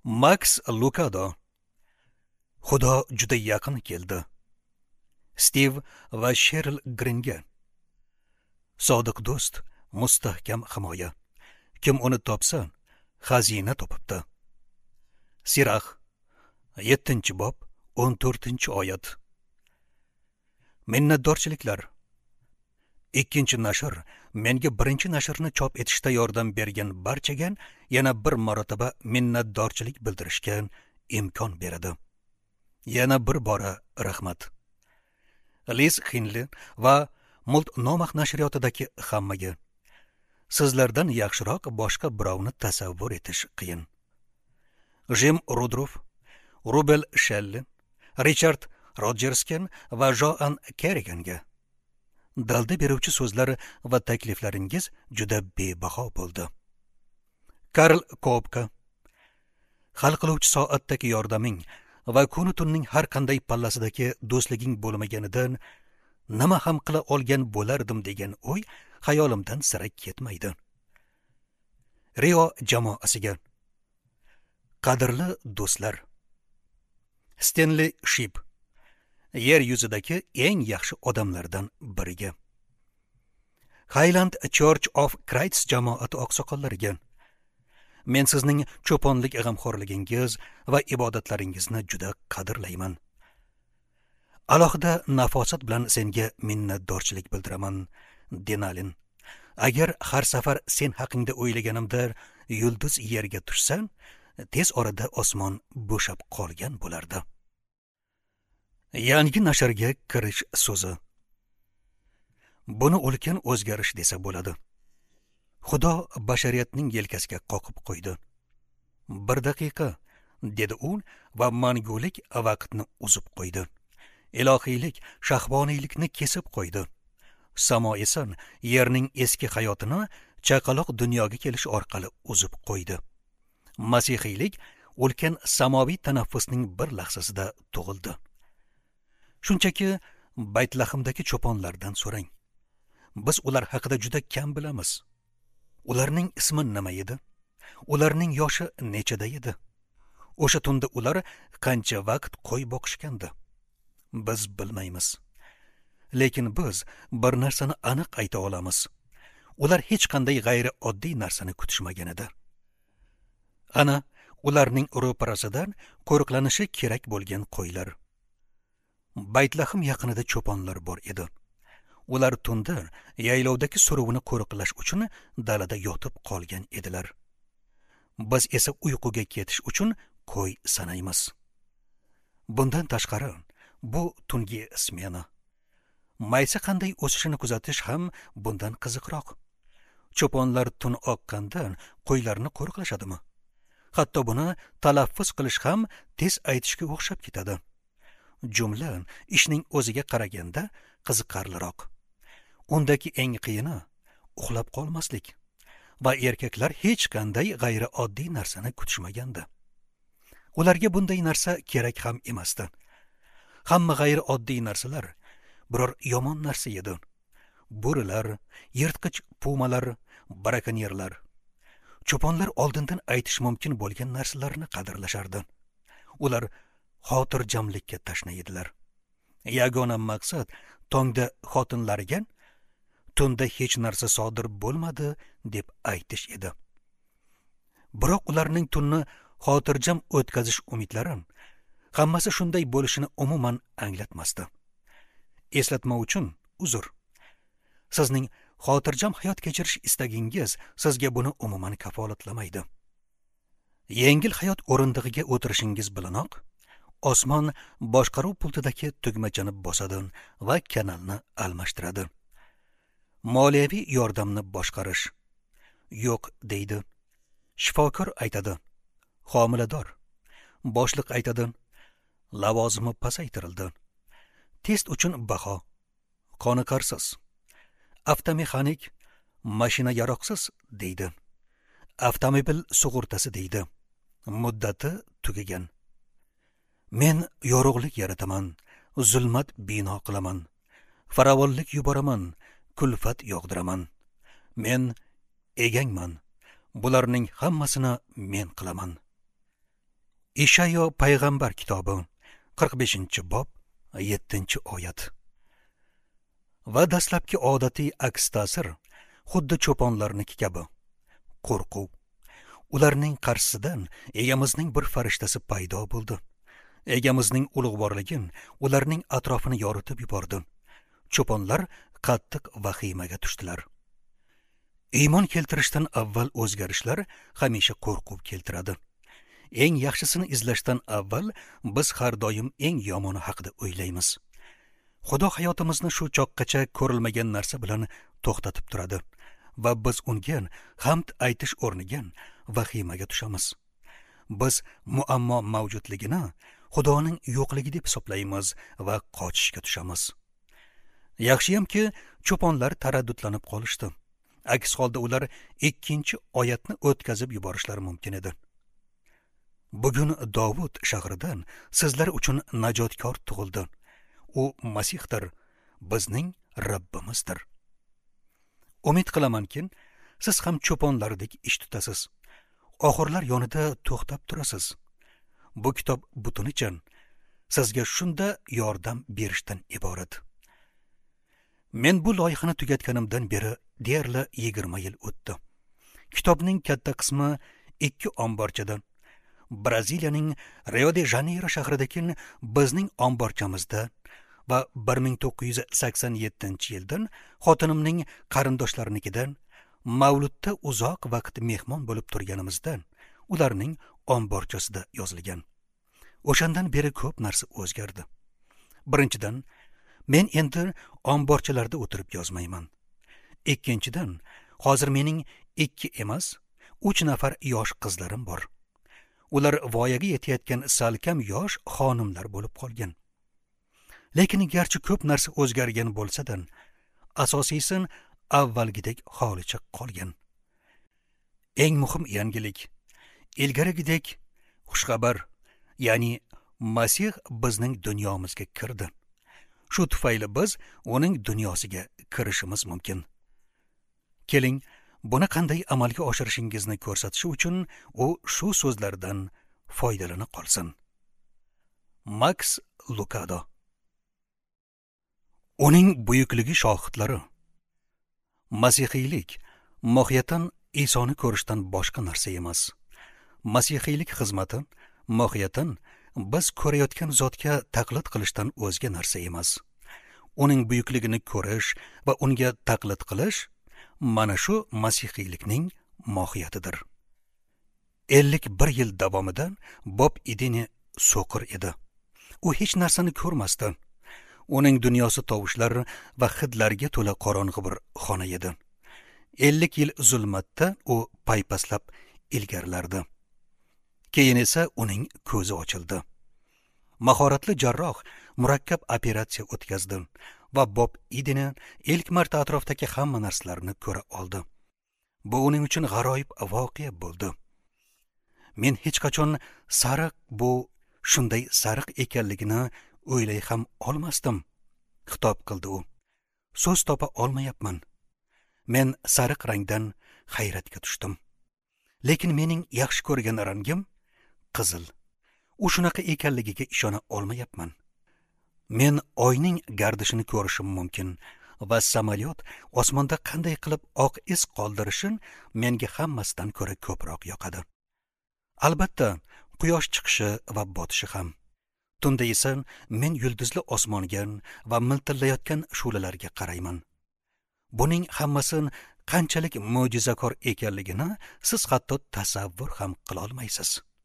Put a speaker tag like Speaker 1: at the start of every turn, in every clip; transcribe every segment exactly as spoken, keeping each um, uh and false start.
Speaker 1: Max Lucado. Xudo juda yaqin keldi. Steve va Sheryl Gringa. Sodiq do'st, mustahkam himoya. Kim uni topsa, xazina topibdi. Sirah, yettinchi bob, o'n to'rtinchi oyat. Minnatdorchiliklar. Ikkinchi nashr menga birinchi nashrni chop etishda yordam bergan barchaga yana bir marotaba minnatdorchilik bildirishga imkon beradi. Yana bir bora rahmat. Liz Hinley va Multnomah nashriyotidagi hammaga. Sizlardan yaxshiroq boshqa birovni tasavvur etish qiyin. Jim Rudolph, Rubel Shelley, Richard Rodgersken va Joan Kerriganga. Dalda beruvchi so'zlar va takliflaringiz juda bebaho bo'ldi. Karl Koopka. Hal qiluvchi soatdagi yordaming va kunu tunning har qanday pallasidagi do'stliging bo'lmaganidan nima ham qila olgan bo'lardim degan o'y xayolimdan sira ketmaydi. Rio jamoasiga. Qadrli do'stlar. Stanley Ship. Yer yuzidagi eng yaxshi odamlardan biriga. Highland Church of Christ jamoati oqsoqollariga. Men sizning cho'ponlik g'amxo'rligingiz va ibodatlaringizni juda qadrlayman. Alohida nafosat bilan senga minnatdorchilik bildiraman, Denalin. Agar har safar sen haqingda o'ylaganimda yulduz yerga tushsa, tez orada osmon bo'shab qolgan bo'lardi. Yangi nashrga kirish so'zi. Buni ulkan o'zgarish desa bo'ladi. Xudo bashariyatning yelkasiga qoqib qo'ydi. Bir daqiqa, dedi u va mangulik vaqtni uzib qo'ydi. Ilohiylik shahvoniylikni kesib qo'ydi. Samo esa yerning eski hayotini chaqaloq dunyoga kelish orqali uzib qo'ydi. Masihiylik ulkan samoviy tanaffusning bir lahzasida tug'ildi. Shunchaki Baytlahimdagi cho'ponlardan so'rang. Biz ular haqida juda kam bilamiz. Ularning ismi nima edi? Ularning yoshi nechada edi? O'sha tunda ular qancha vaqt qo'y boqishgandi? Biz bilmaymiz. Lekin biz bir narsani aniq ayta olamiz. Ular hech qanday g'ayri oddiy narsani kutishmagan edi. Ana, ularning ro'parasidan qo'riqlanishi kerak bo'lgan qo'ylar. Baytlahim yaqinida cho'ponlar bor edi. Ular tunda yaylovdagi suruvini qo'riqlash uchun dalada yotib qolgan edilar. Biz esa uyquga ketish uchun qo'y sanaymiz. Bundan tashqari, bu tungi smena. Maysa qanday o'sishini kuzatish ham bundan qiziqroq. Cho'ponlar tun oqqandan qo'ylarni qo'riqlashadimi? Hatto buni talaffuz qilish ham tez aytishga o'xshab ketadi. Jumla ishning o'ziga qaraganda qiziqarliroq. Undagi eng qiyini uxlab qolmaslik va erkaklar hech qanday g'ayri oddiy narsani kutishmagandi. Ularga bunday narsa kerak ham emasdi. Hamma g'ayri oddiy narsalar biror yomon narsa edi. Bo'rilar, yirtqich pumalar, brakonyerlar. Cho'ponlar oldindan aytish mumkin bo'lgan narsalarni qadrlashardi. Ular xotirjamlikka tashna edilar. Yagona maqsad tongda xotinlariga tunda hech narsa sodir bo'lmadi deb aytish edi. Biroq ularning tunni xotirjam o'tkazish umidlari hammasi shunday bo'lishini umuman anglatmasdi. Eslatma uchun uzr. Sizning xotirjam hayot kechirish istagingiz sizga buni umuman kafolatlamaydi. Yengil hayot o'rindig'iga o'tirishingiz bilanoq osmon boshqaruv pultidagi tugmachani bosadi va kanalni almashtiradi. Moliyaviy yordamni boshqarish. Yo'q deydi. Shifokor aytadi. Homilador. Boshliq aytadi. Lavozimi pasaytirildi. Test uchun baho. Qoniqarsiz. Avtomexanik mashina yaroqsiz deydi. Avtomobil sug'urtasi deydi. Muddati tugagan. Men yorug'lik yarataman, zulmat bino qilaman, farovonlik yuboraman, kulfat yog'diraman. Men egangman. Bularning hammasini men qilaman. Ishayo payg'ambar kitobi qirq beshinchi bob yettinchi oyat. Va dastlabki odatiy aks ta'sir xuddi cho'ponlarniki kabi qo'rquv. Ularning qarshisidan egamizning bir farishtasi paydo bo'ldi. Egamizning ulug'vorligin ularning atrofini yoritib yubordi. Cho'ponlar qattiq vahimaga tushdilar. Iymon keltirishdan avval o'zgarishlar hamisha qo'rquv keltiradi. Eng yaxshisini izlashdan avval biz har doim eng yomoni haqida o'ylaymiz. Xudo hayotimizni shu choqqacha ko'rilmagan narsa bilan to'xtatib turadi va biz unga hamd aytish o'rniga vahimaga tushamiz. Biz muammo mavjudligini Xudoning yo'qligi deb hisoblaymiz va qochishga tushamiz. Yaxshiyamki, cho'ponlar taraddudlanib qolishdi. Aks holda ular ikkinchi oyatni o'tkazib yuborishlari mumkin edi. Bugun Dovud shahridan sizlar uchun najotkor tug'ildi. U Masihdir, bizning Rabbimizdir. Umid qilamanki, siz ham cho'ponlardek ish tutasiz. Oxirlar yonida to'xtab turasiz. Bu kitob butunicha sizga shunda yordam berishdan iborat. Men bu loyihani tugatganimdan beri deyarli yigirma yil o'tdi. Kitobning katta qismi ikki omborchadan Braziliyaning Rio de Janeiro shahridagi bizning omborchamizda va bir ming to'qqiz yuz sakson yettinchi yildan xotinimning qarindoshlarikidan Mavludda uzoq vaqt mehmon bo'lib turganimizdan ularning omborchasida yozilgan. O'shandan beri ko'p narsa o'zgardi. Birinchidan, men endi omborchalarda o'tirib yozmayman. Ikkinchidan, hozir mening ikki emas, uch nafar yosh qizlarim bor. Ular voyaga yetayotgan salkam yosh xonimlar bo'lib qolgan. Lekin garchi ko'p narsa o'zgargan bo'lsa-dan, asosiysi avvalgidek holicha qolgan. Eng muhim yangilik, ilgarigidek xushxabar, ya'ni Masih bizning dunyomizga kirdi. Shu tufayli biz uning dunyosiga kirishimiz mumkin. Keling, buni qanday amalga oshirishingizni ko'rsatish uchun u shu so'zlardan foydalana qolsin. Max Lucado. Uning buyukligi shohidlari. Masihiylik mohiyatan Isoni ko'rishdan boshqa narsa emas. Masihiylik xizmati mohiyatan biz ko'rayotgan zotga taqlid qilishdan o'zga narsa emas. Uning buyukligini ko'rish va unga taqlid qilish mana shu masihiylikning mohiyatidir. ellik bir yil davomida Bob Idini so'qir edi. U hech narsani ko'rmasdi. Uning dunyosi tovushlar va hidlarga to'la qorong'i bir xona edi. ellik yil zulmatda u paypaslab ilgarilardi. Keyin esa uning ko'zi ochildi. Mahoratli jarroh murakkab operatsiya o'tkazdi va Bob Idini ilk marta atrofdagi hamma narsalarni ko'ra oldi. Bu uning uchun g'aroyib voqea bo'ldi. Men hech qachon sariq bu shunday sariq ekanligini o'ylay ham olmasdim, xitob qildi u. So'z topa olmayapman. Men sariq rangdan hayratga tushdim. Lekin mening yaxshi ko'rgan rangim qizil. U shunaqa ekanligiga ishona olmayapman. Men oyning gardishini ko'rishim mumkin va samolyot osmonda qanday qilib oq iz qoldirishin menga hammasidan ko'ra ko'proq yoqadi. Albatta, quyosh chiqishi va botishi ham. Tunda esa men yulduzli osmonga va miltillayotgan shu'lalarga qarayman. Buning hammasi qanchalik mo'jizakor ekanligini siz hatto tasavvur ham qila olmaysiz.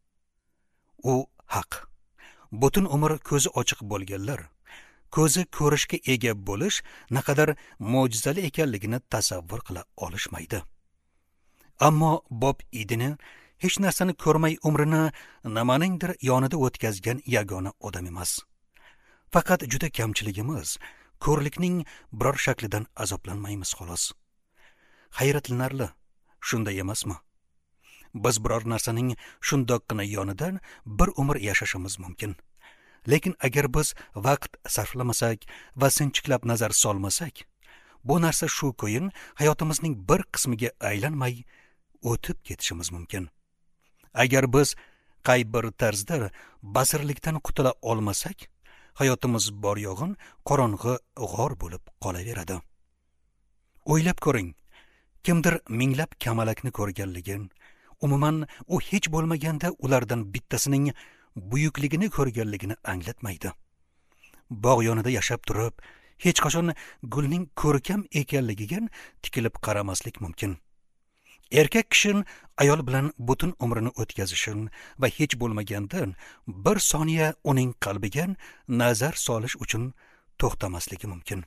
Speaker 1: U haq. Butun umr ko'zi ochiq bo'lganlar ko'zi ko'rishga ega bo'lish naqadar mo'jizali ekanligini tasavvur qila olishmaydi. Ammo Bob Idini hech narsani ko'rmay umrini nimaningdir yonida o'tkazgan yagona odam emas. Faqat juda kamchiligimiz ko'rlikning biror shaklidan azoblanmaymiz xolos. Hayratlanarli, shunday emasmi? Biz biror narsaning shundoqqina yonidan bir umr yashashimiz mumkin. Lekin agar biz vaqt sarflamasak va sinchiklab nazar solmasak, bu narsa shu ko'yin hayotimizning bir qismiga aylanmay o'tib ketishimiz mumkin. Agar biz qay bir tarzda basirlikdan qutula olmasak, hayotimiz bor yo'g'in qorong'i g'or bo'lib qolaveradi. O'ylab ko'ring, kimdir minglab kamalakni ko'rganligin, umuman u hech bo'lmaganda ulardan bittasining buyukligini ko'rganligini anglatmaydi. Bog' yonida yashab turib, hech qachon gulning ko'rkam ekanligiga tikilib qaramaslik mumkin. Erkak kishi ayol bilan butun umrini o'tkazishin va hech bo'lmagandan bir soniya uning qalbiga nazar solish uchun to'xtamasligi mumkin.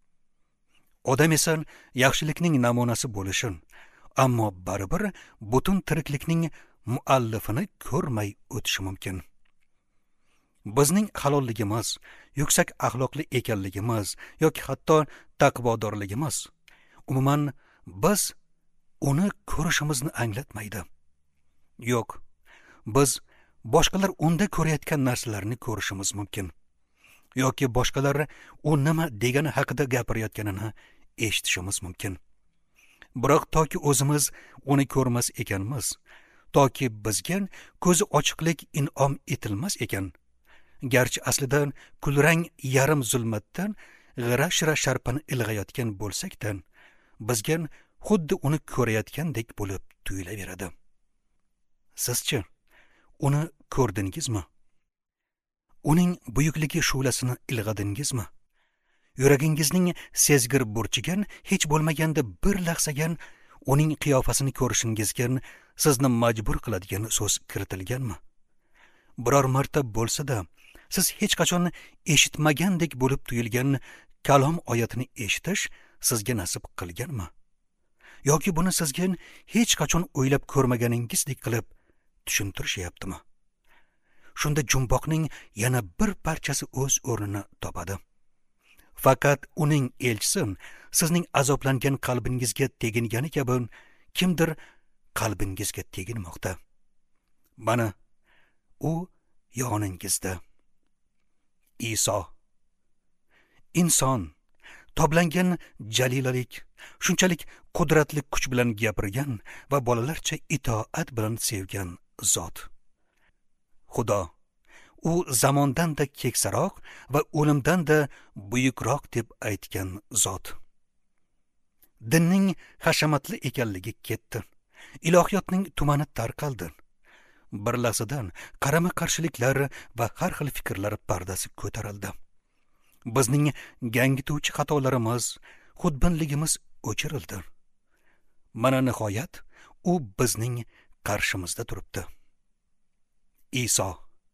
Speaker 1: Odam esa yaxshilikning namunasi bo'lishin, ammo baribir butun tiriklikning muallifini ko'rmay o'tishi mumkin. Bizning halolligimiz, yuksak axloqli ekanligimiz yoki hatto taqvodorligimiz umuman biz uni ko'rishimizni anglatmaydi. Yo'q, biz boshqalar unda ko'rayotgan narsalarni ko'rishimiz mumkin. Yoki boshqalar u nima degani haqida gapirayotganini eshitishimiz mumkin. Biroq toki o'zimiz uni ko'rmas ekanmiz, toki bizga ko'zi ochiqlik in'om etilmas ekan, garchi aslida kulrang yarim zulmatdan g'ira-shira sharpani ilg'ayotgan bo'lsakdan, bizga xuddi uni ko'rayotgandek bo'lib tuyulaveradi. Sizchi, uni ko'rdingizmi? Uning buyukligi shu'lasini ilg'adingizmi? Yuragingizning sezgir burchigan hech bo'lmaganda bir lahzagan uning qiyofasini ko'rishingizga sizni majbur qiladigan so'z kiritilganmi? Biror marta bo'lsa-da, siz hech qachon eshitmagandek bo'lib tuyulgan kalom oyatini eshitish sizga nasib qilganmi? Yoki buni sizga hech qachon o'ylab ko'rmaganingizdek qilib tushuntirishyaptimi? Shunda jumboqning yana bir parchasi o'z o'rnini topadi. Faqat uning elchisi sizning azoblangan qalbingizga tegingani kabi kimdir qalbingizga teginmoqda. Mana u yoningizda. Iso, inson, toblangan jalilalik, shunchalik qudratli kuch bilan gapirgan va bolalarcha itoat bilan sevgan zot. Xudo, u zamondan-da keksaroq va o'limdan-da buyukroq deb aytgan zot. Dinning hashamatli ekanligi ketdi. Ilohiyotning tumani tarqaldi. Bir lahzadan qarama-qarshiliklar va har xil fikrlar pardasi ko'tarildi. Bizning gangituvchi xatolarimiz, xudbinligimiz o'chirildi. Mana nihoyat u bizning qarshimizda turibdi. Iso,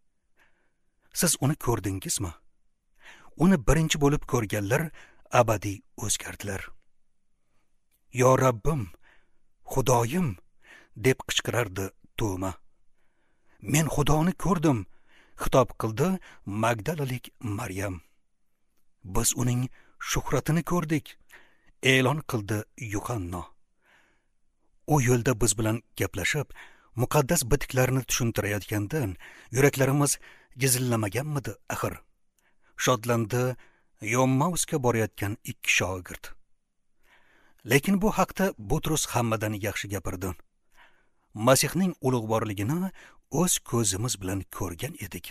Speaker 1: siz uni ko'rdingizmi? Uni birinchi bo'lib ko'rganlar abadiy o'zgardilar. Yo Rabbim, Xudoyim deb qichqirardi Toma. Men Xudoni ko'rdim, xitob qildi Magdalalik Maryam. Biz uning shuhratini ko'rdik, e'lon qildi Yuhanna. U yo'lda biz bilan gaplashib, muqaddas bitiklarni tushuntirayotgandan yuraklarimiz jizillamaganmidi axir? Shodlandi Yommausga borayotgan ikki shogird. Lekin bu haqda Butrus hammadan yaxshi gapirdi. Masihning ulug'vorligini o'z ko'zimiz bilan ko'rgan edik.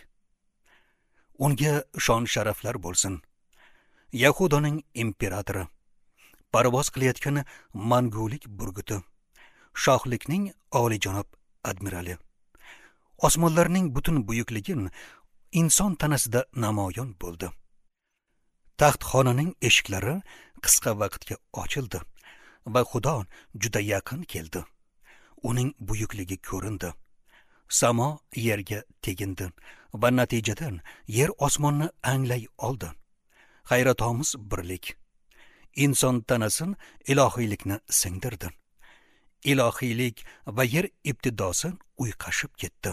Speaker 1: Unga shon sharaflar bo'lsin. Yahudoning imperatori, parvoz qilayotgan mangulik burguti, shohlikning oliyjanob admirali. Osmonlarning butun buyukligi inson tanasida namoyon bo'ldi. Taxtxonaning eshiklari qisqa vaqtga ochildi va Xudo juda yaqin keldi. Uning buyukligi ko'rindi. Samo yerga tegindi va natijadan yer osmonni anglay oldi. Hayratomuz birlik. Inson tanasin ilohiylikni singdirdi. Ilohiylik va yer ibtidosi uyqashib ketdi.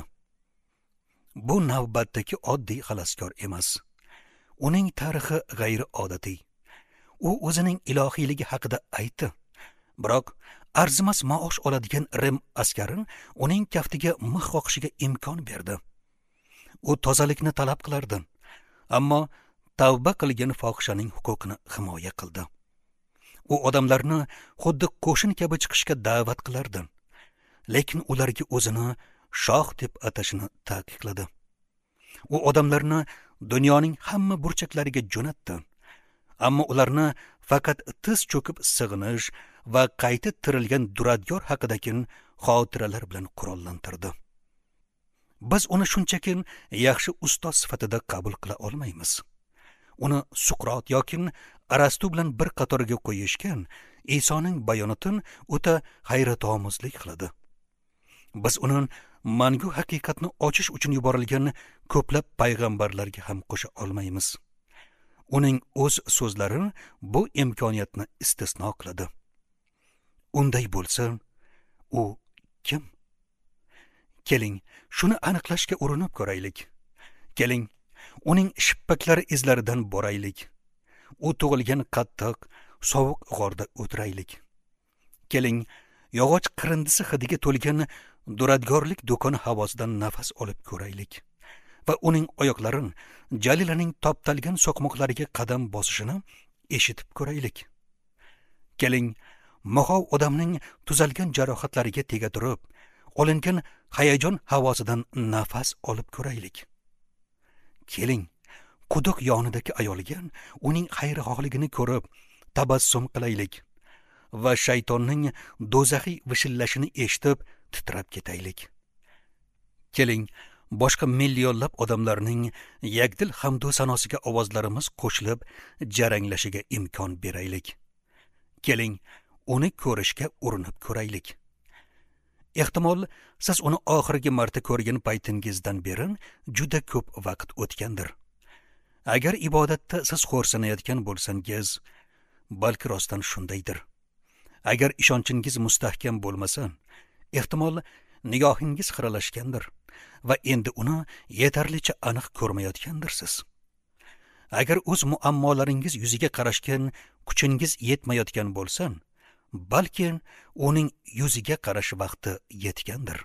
Speaker 1: Bu navbatdagi oddiy xaloskor emas. Uning tarixi g'ayri odatiy. U o'zining ilohiyligi haqida aytdi. Biroq arzimas maosh oladigan Rim askari uning kaftiga mix qoqishiga imkon berdi. U tozalikni talab qilardi, ammo tavba qilgan fohishaning huquqini himoya qildi. U odamlarni xuddi qo'shin kabi chiqishga da'vat qilardi, lekin ularga o'zini shoh deb atashini taqiqladi. U odamlarni dunyoning hamma burchaklariga jo'natdi, ammo ularni faqat tiz cho'kib sig'inish va qayta tirilgan duradgor haqidagi xotiralar bilan qurollantirdi. Biz uni shunchaki yaxshi ustoz sifatida qabul qila olmaymiz. Uni Suqrot yoki Arastu bilan bir qatorga qo'yishgan Isoning bayonotin o'ta hayratomuzlik qiladi. Biz uni mangu haqiqatni ochish uchun yuborilgan ko'plab payg'ambarlarga ham qo'sha olmaymiz. Uning o'z so'zlari bu imkoniyatni istisno qiladi. Unday bo'lsa, u kim? Keling, shuni aniqlashga urinib ko'raylik. Keling, uning shippaklari izlaridan boraylik. U tug'ilgan qattiq, sovuq g'orda o'tiraylik. Keling, yog'och qirindisi hidiga to'lgan duradgorlik do'koni havosidan nafas olib ko'raylik va uning oyoqlarin Jalilaning toptalgan so'qmoqlariga qadam bosishini eshitib ko'raylik. Keling, mahov odamning tuzalgan jarohatlariga tega turib, olingan hayajon havosidan nafas olib ko'raylik. Keling, quduq yonidagi ayolga uning xayrixohligini ko'rib, tabassum qilaylik va shaytonning do'zaxiy vishillashini eshitib titrab ketaylik. Keling, boshqa millionlab odamlarning yakdil hamdu sanosiga ovozlarimiz qo'shilib jaranglashiga imkon beraylik. Keling, uni ko'rishga urinib ko'raylik. Ehtimol, siz uni oxirgi marta ko'rgan paytingizdan beri juda ko'p vaqt o'tgandir. Agar ibodatda siz xo'rsinayotgan bo'lsangiz, balki rostdan shundaydir. Agar ishonchingiz mustahkam bo'lmasa, ehtimol nigohingiz xiralashgandir va endi uni yetarlicha aniq ko'rmayotgandirsiz. Agar o'z muammolaringiz yuziga qarashgan kuchingiz yetmayotgan bo'lsa, balki uning yuziga qarash vaqti yetgandir.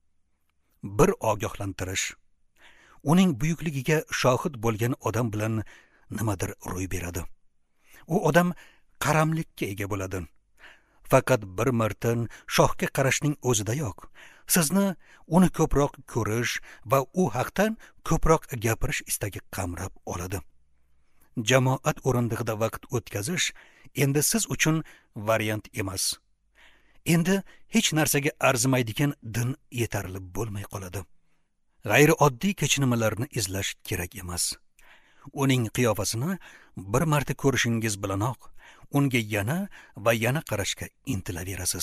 Speaker 1: Bir ogohlantirish. Uning buyukligiga shohid bo'lgan odam bilan nimadir ro'y beradi. U odam qaramlikka ega bo'ladi. Faqat bir marta shohga qarashning o'zidayoq sizni uni ko'proq ko'rish va u haqdan ko'proq gapirish istagi qamrab oladi. Jamoat o'rindig'ida vaqt o'tkazish endi siz uchun variant emas. Endi hech narsaga arzimaydigan din yetarli bo'lmay qoladi. G'ayri oddiy kechinmalarni izlash kerak emas. Uning qiyofasini bir marta ko'rishingiz bilanoq unga yana va yana qarashga intilaverasiz.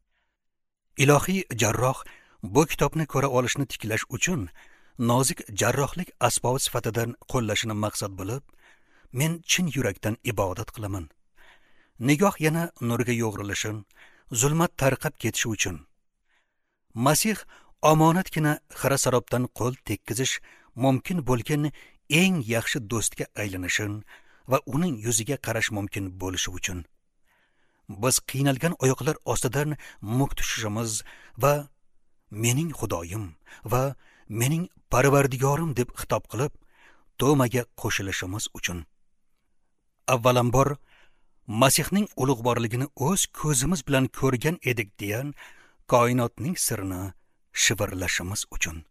Speaker 1: Ilohiy jarroh bu kitobni ko'ra olishni tiklash uchun nozik jarrohlik asbobi sifatidan qo'llashini maqsad bilib, men chin yurakdan ibodat qilaman. Nigoh yana nurga yo'g'rilishim, zulmat tarqab ketishi uchun. Masih omonatgina xira sarobdan qo'l tekkizish mumkin bo'lgan eng yaxshi do'stga aylanishin va uning yuziga qarash mumkin bo'lishi uchun. Biz qiynalgan oyoqlar ostidan muk tushishimiz va mening Xudoyim va mening Parvardigorim deb xitob qilib, to'maga qo'shilishimiz uchun. Avvalambor Masihning ulug'vorligini o'z ko'zimiz bilan ko'rgan edik degan koinotning sirini shivirlashimiz uchun.